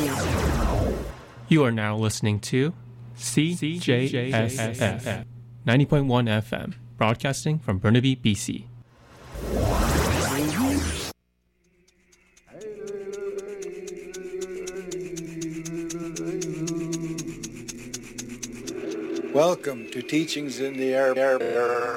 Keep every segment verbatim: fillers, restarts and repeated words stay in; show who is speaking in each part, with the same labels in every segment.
Speaker 1: You are now listening to C J S F ninety point one F M, broadcasting from Burnaby, B C.
Speaker 2: Welcome to Teachings in the Air. air, air.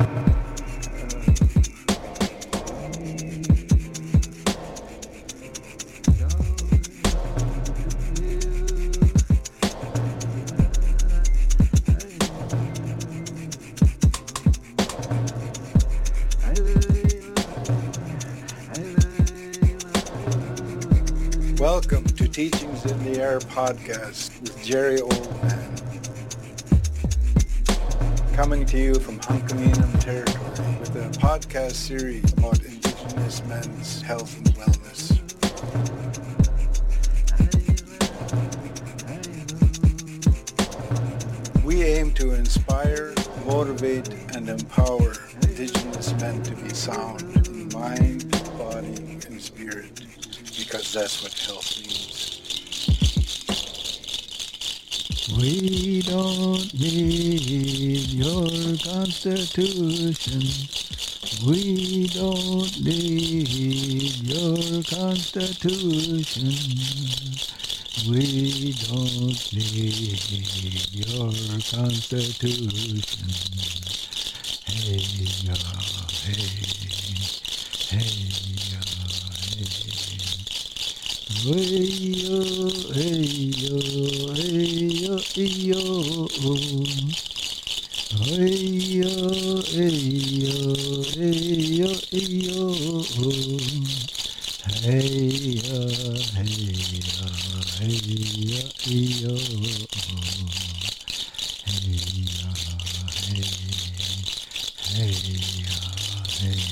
Speaker 2: Welcome to Teachings in the Air podcast with Jerry Oldman. Coming to you from Hunkaminam territory with a podcast series about Indigenous men's health and wellness. We aim to inspire, motivate, and empower Indigenous men to be sound in mind, body, and spirit, because that's what health means.
Speaker 3: We don't need your constitution. We don't need your constitution. We don't need your constitution. Hey, ya, hey, hey, ya, hey. Hey yo, hey yo, hey yo, hey yo. Hey yo, hey yo, hey yo, hey yo. Hey yo, hey yo, hey yo, hey yo. Hey yo, hey, hey yo, hey.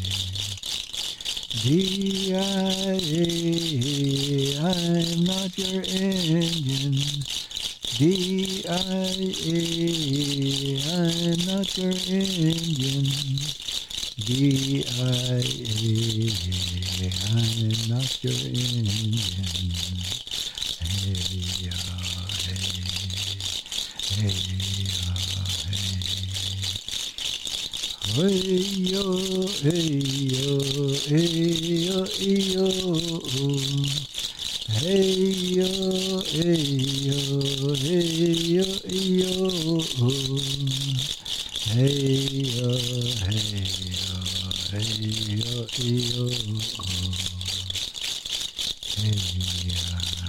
Speaker 3: D I A, I'm not your Indian. D I A, I'm not your Indian. D I A, I'm not your Indian. Hey, ya, hey, hey, ya, hey. Hey yo, hey yo, hey yo, hey yo. Hey yo, hey yo, hey yo, hey yo. Hey yo, hey yo, hey yo, hey yo. Hey ya,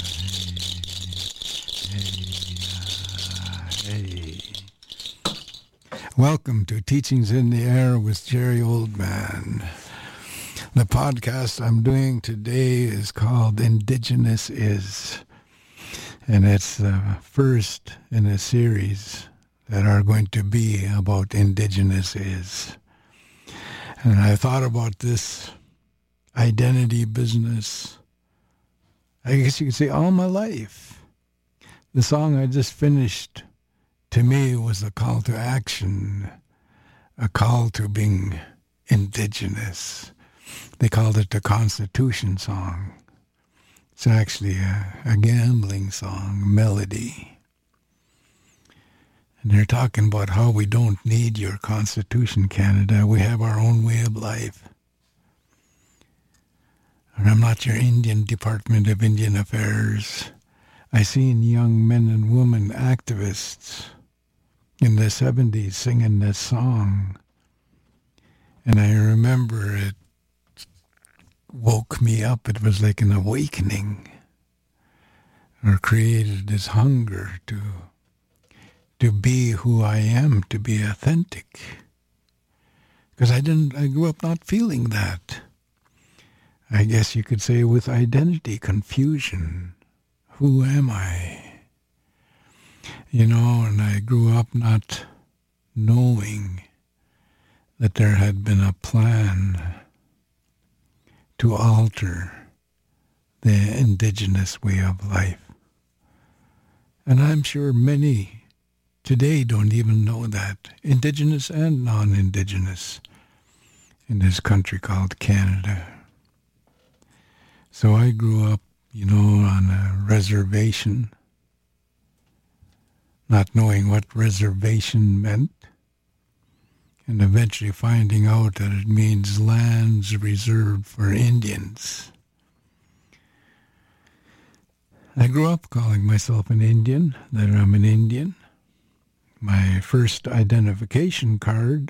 Speaker 3: hey, hey ya, hey. Welcome to Teachings in the Air with Jerry Oldman. The podcast I'm doing today is called Indigenous Is, and it's the first in a series that are going to be about Indigenous Is. And I thought about this identity business, I guess you could say, all my life. The song I just finished, to me, was a call to action, a call to being indigenous. They called it the Constitution song. It's actually a, a gambling song, melody. And they're talking about how we don't need your Constitution, Canada. We have our own way of life. And I'm not your Indian Department of Indian Affairs. I seen young men and women activists in the seventies singing this song. And I remember it woke me up. It was like an awakening, or created this hunger to to be who I am, to be authentic. Because I didn't, I grew up not feeling that. I guess you could say with identity confusion. Who am I? You know, and I grew up not knowing that there had been a plan to alter the indigenous way of life. And I'm sure many today don't even know that, indigenous and non-indigenous, in this country called Canada. So I grew up, you know, on a reservation, not knowing what reservation meant, and eventually finding out that it means lands reserved for Indians. I grew up calling myself an Indian, that I'm an Indian. My first identification card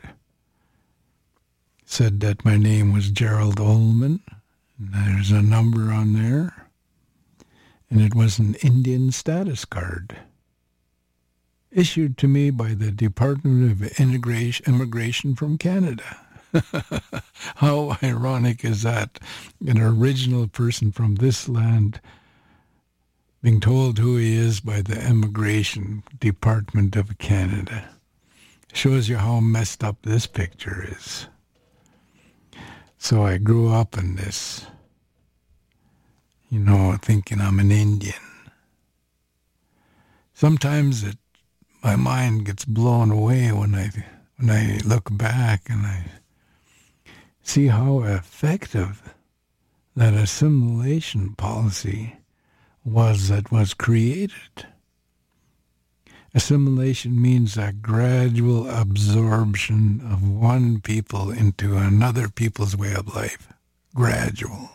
Speaker 3: said that my name was Gerald Ullman. And there's a number on there. And it was an Indian status card issued to me by the Department of Immigration, Immigration from Canada. How ironic is that? An original person from this land being told who he is by the Immigration Department of Canada. Shows you how messed up this picture is. So I grew up in this, you know, thinking I'm an Indian. Sometimes it, my mind gets blown away when I when I look back and I see how effective that assimilation policy was that was created. Assimilation means a gradual absorption of one people into another people's way of life. Gradual.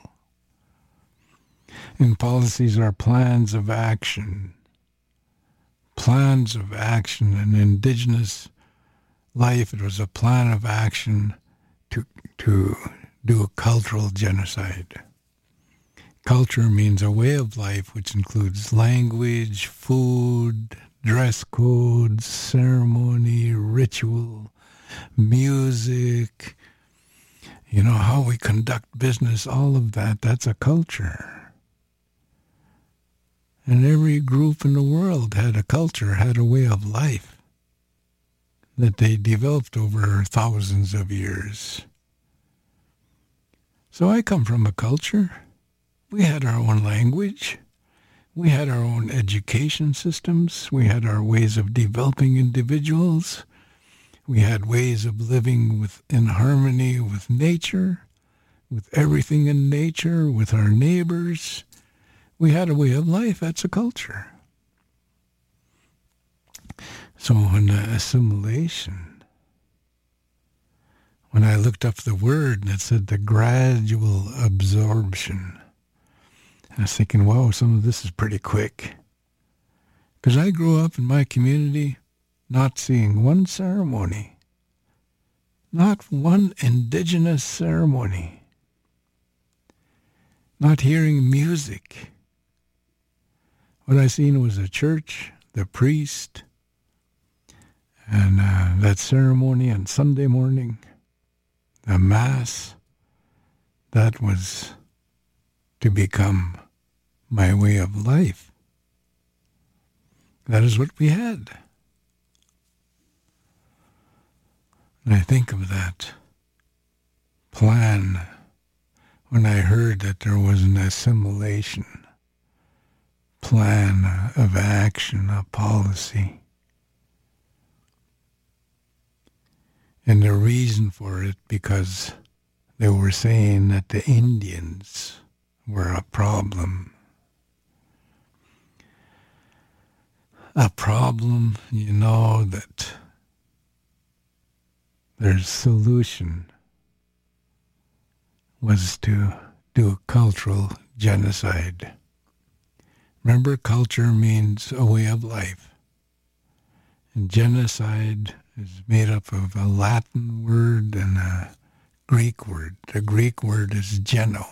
Speaker 3: And policies are plans of action. Plans of action. In indigenous life, it was a plan of action to, to do a cultural genocide. Culture means a way of life which includes language, food, dress codes, ceremony, ritual, music, you know, how we conduct business, all of that, that's a culture. And every group in the world had a culture, had a way of life that they developed over thousands of years. So I come from a culture. We had our own language. We had our own education systems. We had our ways of developing individuals. We had ways of living with, in harmony with nature, with everything in nature, with our neighbors. We had a way of life. That's a culture. So in the assimilation, when I looked up the word and it said the gradual absorption, I was thinking, wow, some of this is pretty quick. Because I grew up in my community not seeing one ceremony, not one indigenous ceremony, not hearing music. What I seen was a church, the priest, and uh, that ceremony on Sunday morning, the Mass, that was to become my way of life. That is what we had. And I think of that plan when I heard that there was an assimilation plan of action, a policy. And the reason for it, because they were saying that the Indians were a problem. A problem, you know, that their solution was to do a cultural genocide. Remember, culture means a way of life. And genocide is made up of a Latin word and a Greek word. The Greek word is geno.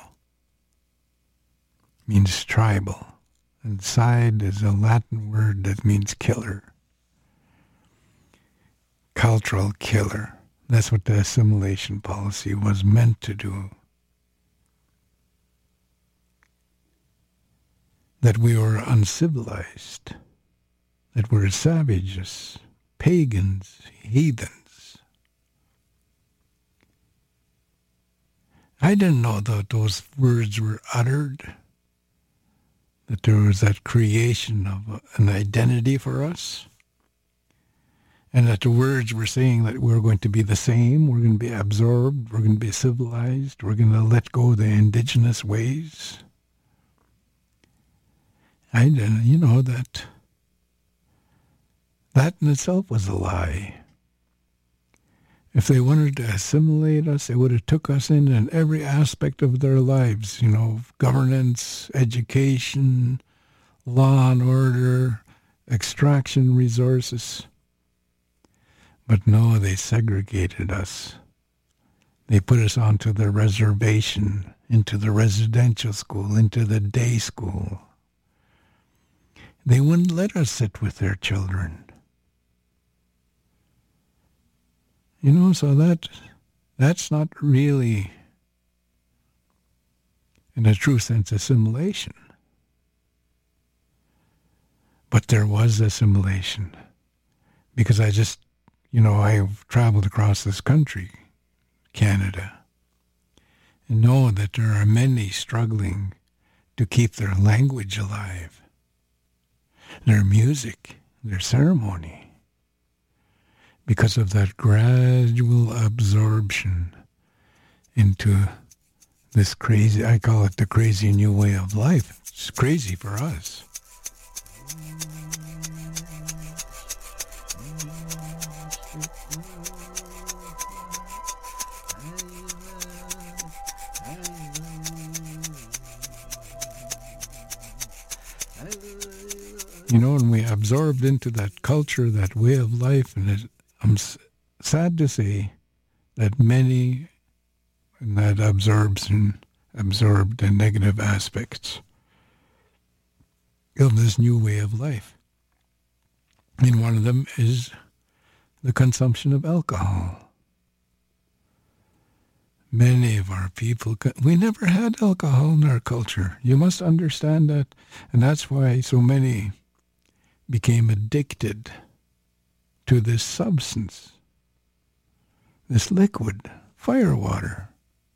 Speaker 3: Means tribal, and side is a Latin word that means killer. Cultural killer. That's what the assimilation policy was meant to do. That we were uncivilized, that we're savages, pagans, heathens. I didn't know that those words were uttered, that there was that creation of an identity for us, and that the words were saying that we're going to be the same, we're going to be absorbed, we're going to be civilized, we're going to let go of the indigenous ways. I didn't, you know, that that in itself was a lie. If they wanted to assimilate us, they would have took us in in every aspect of their lives, you know, governance, education, law and order, extraction resources. But no, they segregated us. They put us onto the reservation, into the residential school, into the day school. They wouldn't let us sit with their children. You know, so that that's not really, in a true sense, assimilation. But there was assimilation. Because I just, you know, I've traveled across this country, Canada, and know that there are many struggling to keep their language alive, their music, their ceremony, because of that gradual absorption into this crazy, I call it the crazy new way of life. It's crazy for us. You know, and we absorbed into that culture, that way of life, and it, I'm s- sad to say that many in that absorption absorbed the negative aspects of this new way of life. And one of them is the consumption of alcohol. Many of our people, we never had alcohol in our culture. You must understand that. And that's why so many became addicted to this substance, this liquid, firewater.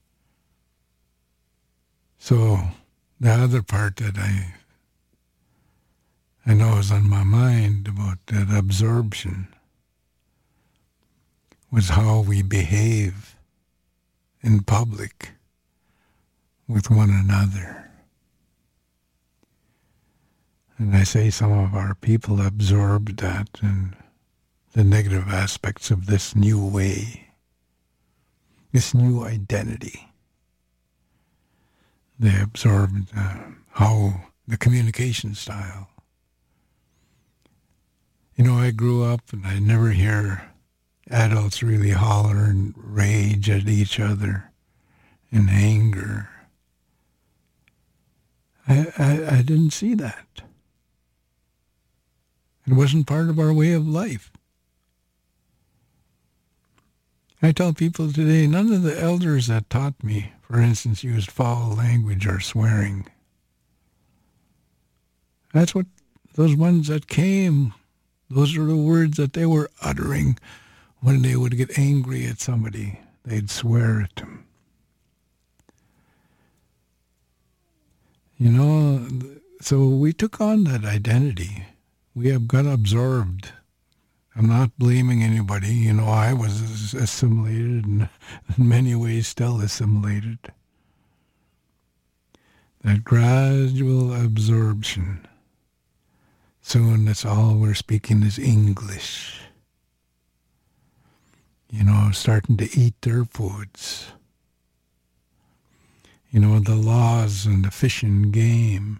Speaker 3: So the other part that I I know is on my mind about that absorption was how we behave in public with one another. And I say some of our people absorbed that and the negative aspects of this new way, this new identity. They absorbed uh, how the communication style. You know, I grew up and I never hear adults really holler and rage at each other in anger. I, I, I didn't see that. It wasn't part of our way of life. I tell people today, none of the elders that taught me, for instance, used foul language or swearing. That's what those ones that came, those are the words that they were uttering when they would get angry at somebody. They'd swear at them. You know, so we took on that identity. We have got absorbed. I'm not blaming anybody. You know, I was assimilated and in many ways still assimilated. That gradual absorption. Soon that's all we're speaking is English. You know, starting to eat their foods. You know, the laws and the fish and game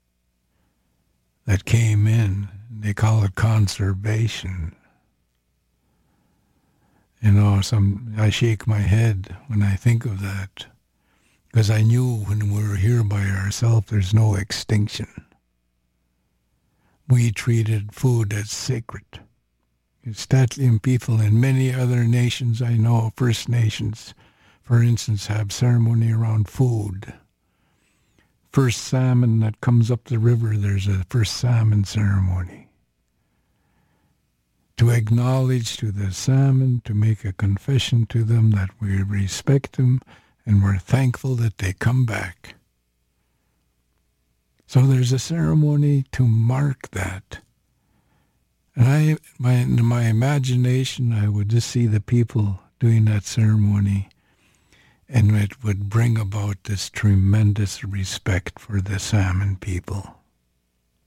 Speaker 3: that came in, they call it conservation. You know, some I shake my head when I think of that, because I knew when we were here by ourselves, there's no extinction. We treated food as sacred. Statlian people and many other nations I know, First Nations, for instance, have ceremony around food. First salmon that comes up the river, there's a first salmon ceremony. To acknowledge to the salmon, to make a confession to them that we respect them and we're thankful that they come back. So there's a ceremony to mark that. And I, my, in my imagination, I would just see the people doing that ceremony, and it would bring about this tremendous respect for the salmon people.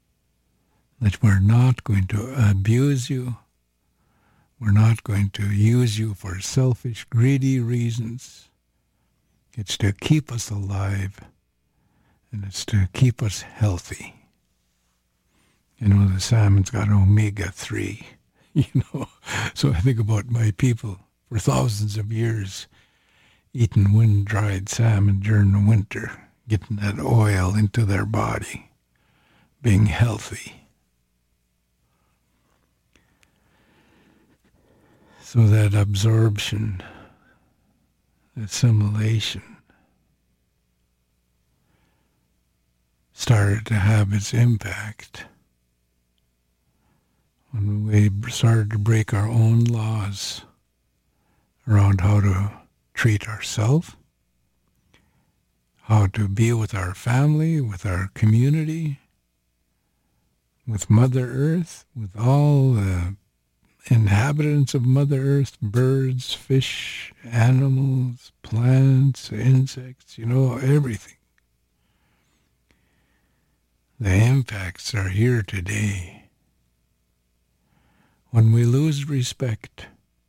Speaker 3: that we're not going to abuse you. We're not going to use you for selfish, greedy reasons. It's to keep us alive, and it's to keep us healthy. You know, the salmon's got omega three, you know. So I think about my people for thousands of years eating wind-dried salmon during the winter, getting that oil into their body, being healthy. So that absorption, assimilation, started to have its impact when we started to break our own laws around how to treat ourselves, how to be with our family, with our community, with Mother Earth, with all the inhabitants of Mother Earth, birds, fish, animals, plants, insects, you know, everything. The impacts are here today. When we lose respect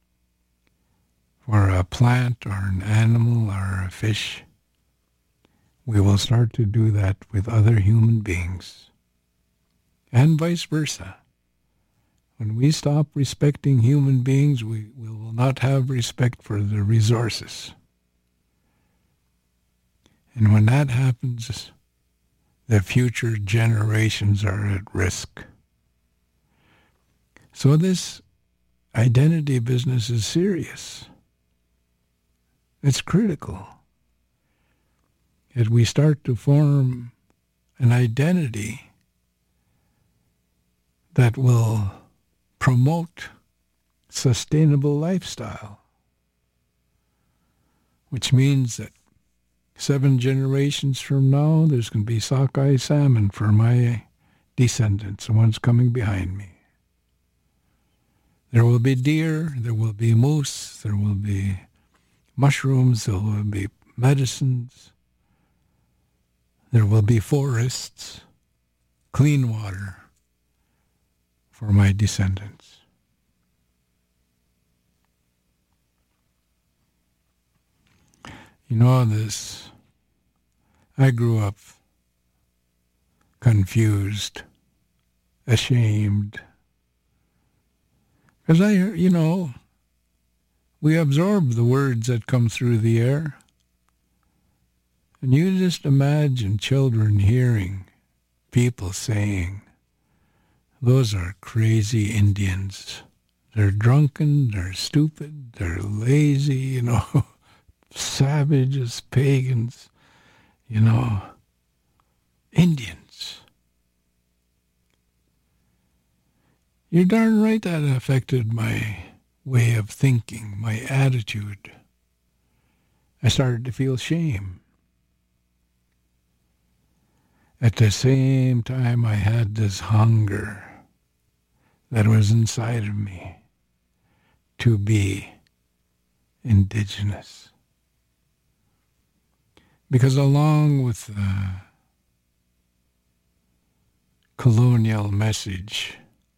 Speaker 3: for a plant or an animal or a fish, we will start to do that with other human beings, and vice versa. When we stop respecting human beings, we, we will not have respect for the resources. And when that happens, the future generations are at risk. So this identity business is serious. It's critical that we start to form an identity that will promote sustainable lifestyle, which means that seven generations from now, there's going to be sockeye salmon for my descendants, the ones coming behind me. There will be deer, there will be moose, there will be mushrooms, there will be medicines, there will be forests, clean water for my descendants. You know, this, I grew up confused, ashamed, because I, you know, we absorb the words that come through the air. And you just imagine children hearing people saying, those are crazy Indians. They're drunken, they're stupid, they're lazy, you know, savages, pagans, you know, Indians. You're darn right that affected my way of thinking, my attitude. I started to feel shame. At the same time, I had this hunger that was inside of me to be indigenous. Because along with the colonial message,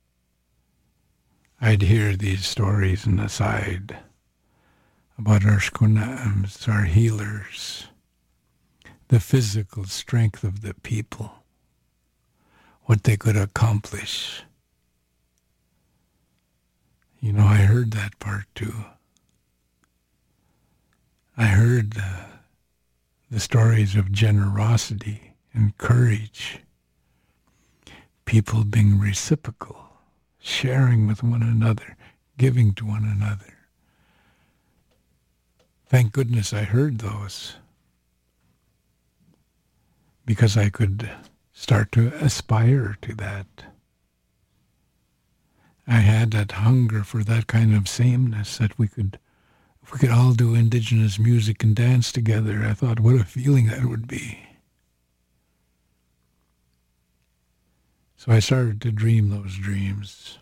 Speaker 3: I'd hear these stories on the side about our shkunams, our healers, the physical strength of the people, what they could accomplish. You know, I heard that part too. I heard the, the stories of generosity and courage, people being reciprocal, sharing with one another, giving to one another. Thank goodness I heard those, because I could start to aspire to that. I had that hunger for that kind of sameness, that we could, if we could all do indigenous music and dance together. I thought, what a feeling that would be. So I started to dream those dreams.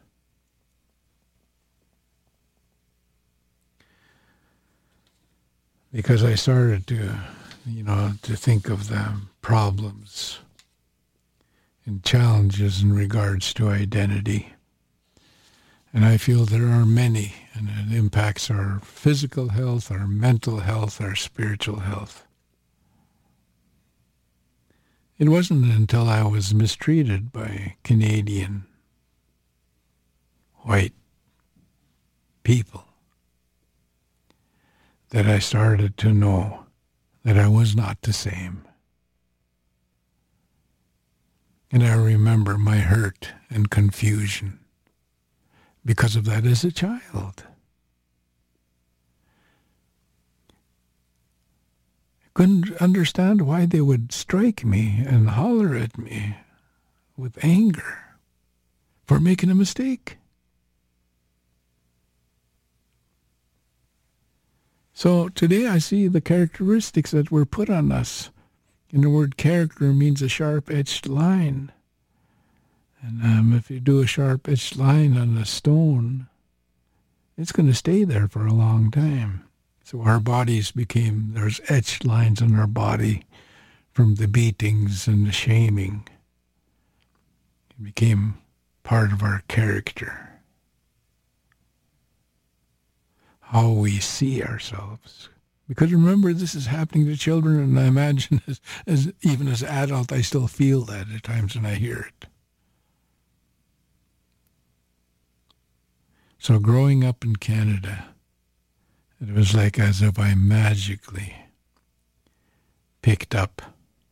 Speaker 3: Because I started to, you know, to think of the problems and challenges in regards to identity. And I feel there are many, and it impacts our physical health, our mental health, our spiritual health. It wasn't until I was mistreated by Canadian white people that I started to know that I was not the same. And I remember my hurt and confusion because of that as a child. I couldn't understand why they would strike me and holler at me with anger for making a mistake. So today I see the characteristics that were put on us. And the word character means a sharp-edged line. And um, if you do a sharp-edged line on a stone, it's going to stay there for a long time. So our bodies became, there's etched lines on our body from the beatings and the shaming. It became part of our character. How we see ourselves. Because remember, this is happening to children, and I imagine as, as even as an adult, I still feel that at times when I hear it. So growing up in Canada, it was like as if I magically picked up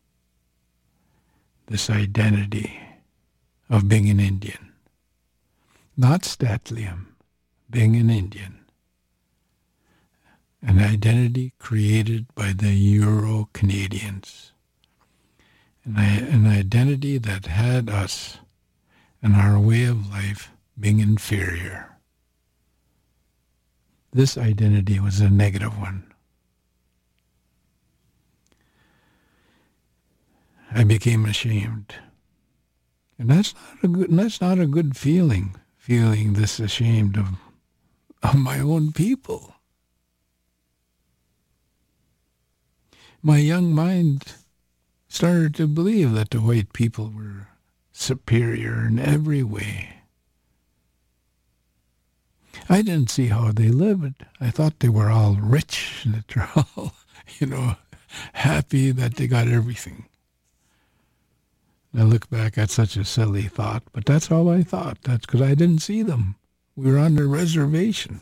Speaker 3: this identity of being an Indian. Not Statlium, being an Indian. An identity created by the Euro-Canadians. An, an identity that had us and our way of life being inferior. This identity was a negative one. I became ashamed. And that's not a good, that's not a good feeling, feeling this ashamed of, of my own people. My young mind started to believe that the white people were superior in every way. I didn't see how they lived. I thought they were all rich, that they're all, you know, happy that they got everything. I look back at such a silly thought, but that's how I thought. That's because I didn't see them. We were on the reservation.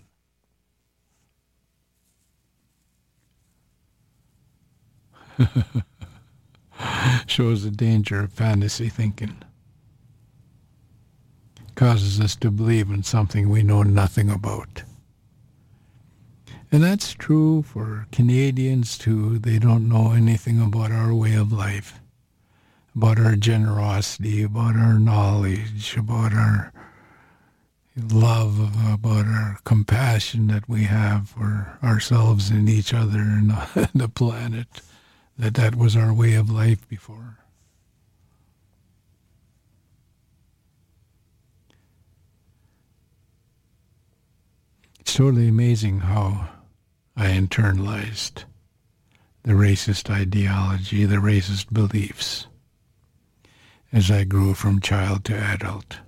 Speaker 3: Shows the danger of fantasy thinking. Causes us to believe in something we know nothing about. And that's true for Canadians too. They don't know anything about our way of life, about our generosity, about our knowledge, about our love, about our compassion that we have for ourselves and each other and the planet. That that was our way of life before. It's totally amazing how I internalized the racist ideology, the racist beliefs, as I grew from child to adult.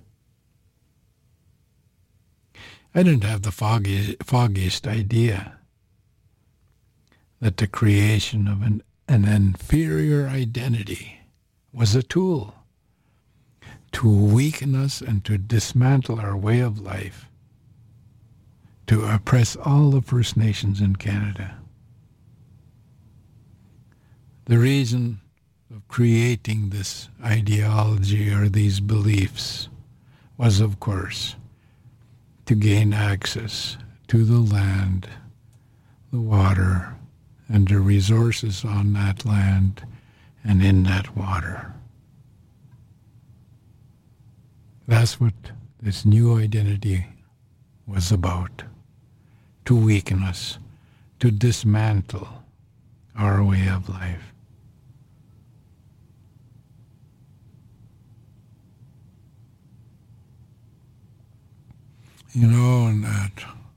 Speaker 3: I didn't have the foggy, foggiest idea that the creation of an An inferior identity was a tool to weaken us and to dismantle our way of life, to oppress all the First Nations in Canada. The reason of creating this ideology or these beliefs was, of course, to gain access to the land, the water, and the resources on that land and in that water. That's what this new identity was about, to weaken us, to dismantle our way of life. You know, and that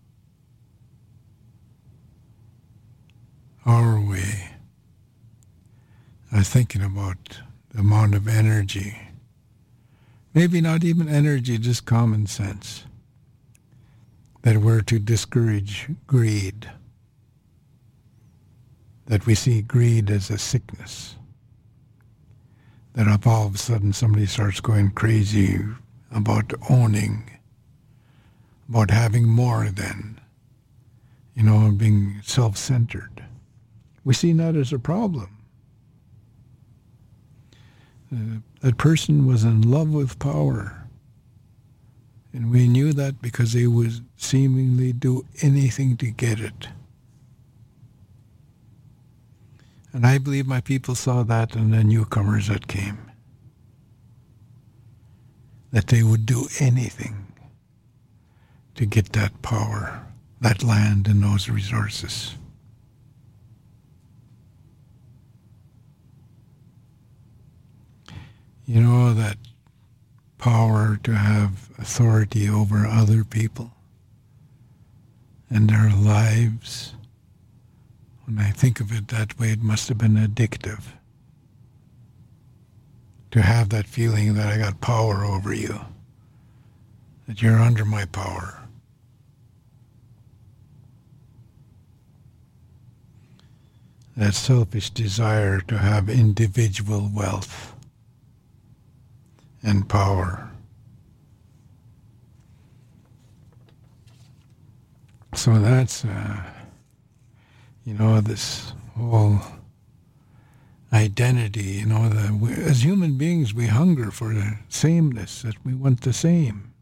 Speaker 3: our way, I was thinking about the amount of energy maybe not even energy, just common sense, that we're to discourage greed, that we see greed as a sickness, that if all of a sudden somebody starts going crazy about owning, about having more than, you know, being self-centered, we see that as a problem. Uh, that person was in love with power. And we knew that because they would seemingly do anything to get it. And I believe my people saw that in the newcomers that came. That they would do anything to get that power, that land and those resources. You know, that power to have authority over other people and their lives. When I think of it that way, it must have been addictive. To have that feeling that I got power over you, that you're under my power. That selfish desire to have individual wealth and power. So that's, uh, you know, this whole identity, you know, that we, as human beings, we hunger for the sameness, that we want the same,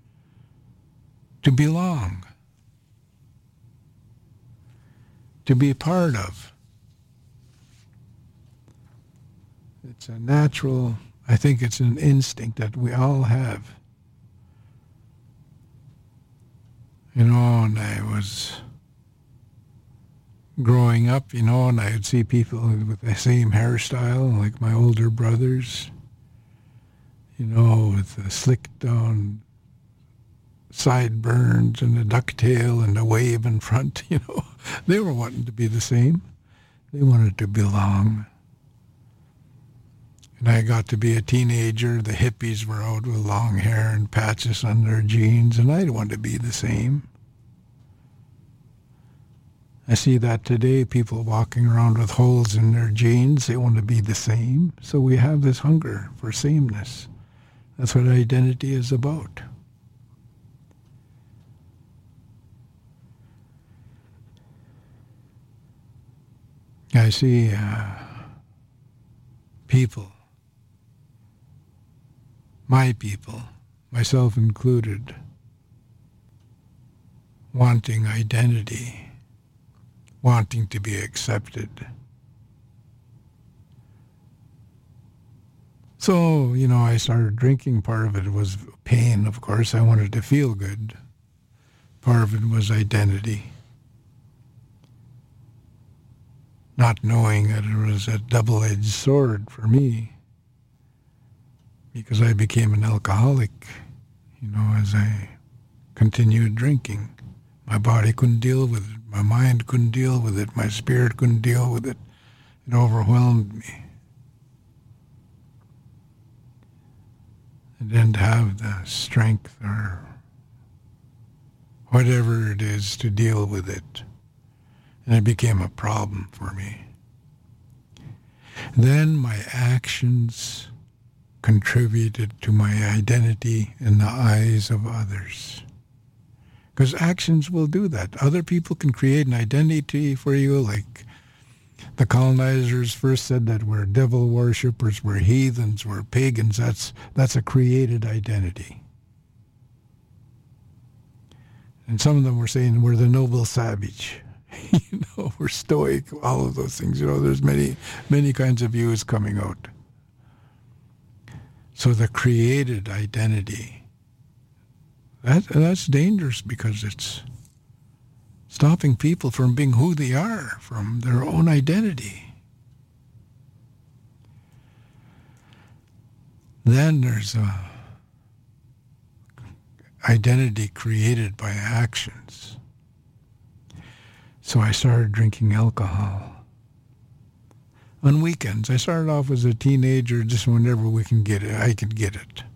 Speaker 3: to belong, to be part of. It's a natural, I think it's an instinct that we all have. You know, and I was growing up, you know, and I would see people with the same hairstyle, like my older brothers, you know, with the slicked down sideburns and the ducktail and the wave in front, you know. They were wanting to be the same. They wanted to belong. And I got to be a teenager. The hippies were out with long hair and patches on their jeans, and I wanted to be the same. I see that today, people walking around with holes in their jeans, they want to be the same. So we have this hunger for sameness. That's what identity is about. I see uh, people, my people, myself included, wanting identity, wanting to be accepted. So, you know, I started drinking. Part of it was pain, of course. I wanted to feel good. Part of it was identity. Not knowing that it was a double-edged sword for me, because I became an alcoholic, you know, as I continued drinking. My body couldn't deal with it. My mind couldn't deal with it. My spirit couldn't deal with it. It overwhelmed me. I didn't have the strength or whatever it is to deal with it. And it became a problem for me. Then my actions contributed to my identity in the eyes of others. Because actions will do that. Other people can create an identity for you, like the colonizers first said that we're devil worshippers, we're heathens, we're pagans. That's, that's a created identity. And some of them were saying we're the noble savage. You know, we're stoic, all of those things. You know, there's many, many kinds of views coming out. So the created identity, that that's dangerous because it's stopping people from being who they are, from their own identity. Then there's a identity created by actions. So I started drinking alcohol. On weekends, I started off as a teenager, just whenever we can get it, I could get it.